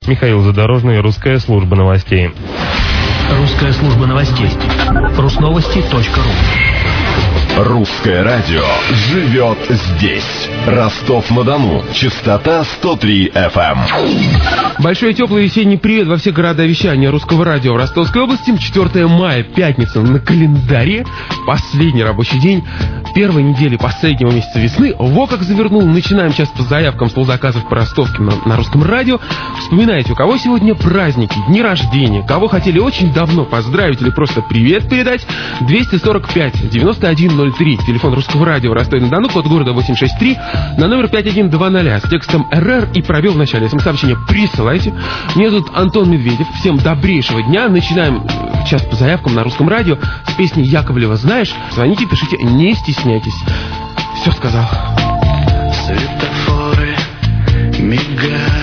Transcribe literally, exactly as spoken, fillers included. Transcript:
Михаил Задорожный, русская служба новостей. Русская служба новостей. Русновости точка ру. Русское радио живет здесь. Ростов-на-Дону. Частота сто три эф эм. Большой теплый весенний привет во все города вещания Русского радио в Ростовской области. четвёртое мая, пятница на календаре. Последний рабочий день первой недели последнего месяца весны. Во как завернул. Начинаем сейчас по заявкам стол заказов по Ростовке на, на Русском радио. Вспоминайте, у кого сегодня праздники, дни рождения, кого хотели очень давно поздравить или просто привет передать. двести сорок пять девяносто один ноль три. Телефон Русского радио в Ростове-на-Дону, код города восемь шесть три. На номер пять один два ноль с текстом эр эр и пробел в начале. СМС-сообщение присылайте. Меня зовут Антон Медведев. Всем добрейшего дня. Начинаем час по заявкам на Русском радио с песней Яковлева «Знаешь». Звоните, пишите, не стесняйтесь. Все сказал. Светофоры мигают.